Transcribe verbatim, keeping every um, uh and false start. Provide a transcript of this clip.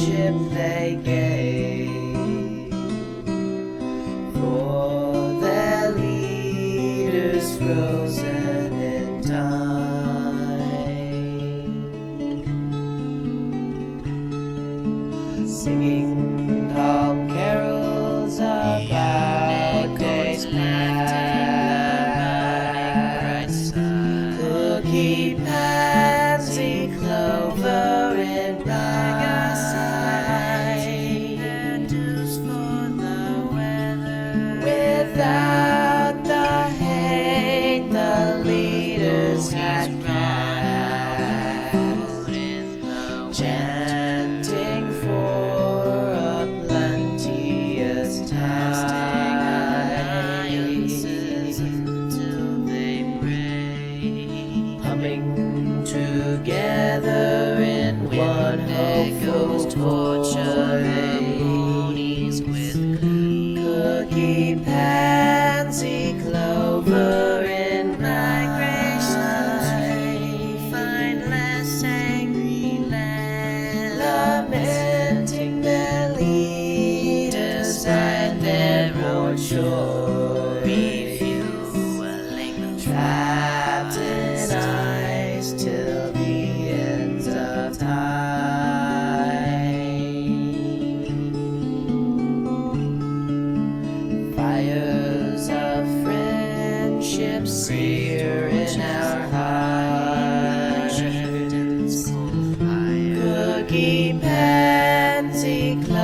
friendship they gave for their leaders frozen in time, singing calm carols about days past, cookie, pansy, clover, and without the hate the leaders had cast, chanting for a plenteous tide, humming together in one hopeful harmonies with cookie, pansy, clover in migration, find less angry land, lamenting their leaders and their own shore, refueling, trapped in ice till the ends of time. Fires of friendship sear in our hearts, cookie, pansy, clover.